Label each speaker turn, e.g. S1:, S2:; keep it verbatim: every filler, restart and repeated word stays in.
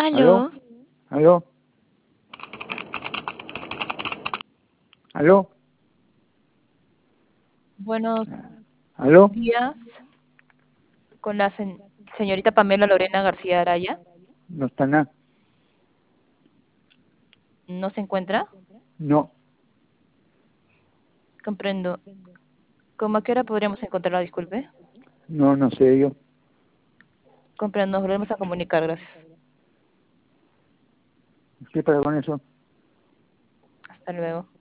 S1: ¿Aló?
S2: ¿Aló?
S1: ¿Aló? ¿Aló?
S2: Buenos
S1: ¿Aló?
S2: días, con la sen- señorita Pamela Lorena García Araya.
S1: No está nada.
S2: ¿No se encuentra?
S1: No,
S2: Comprendo. ¿Cómo a qué hora podríamos encontrarla? Disculpe.
S1: no, no sé yo.
S2: Comprendo, nos volvemos a comunicar, gracias.
S1: ¿Qué pasa con eso?
S2: Hasta luego.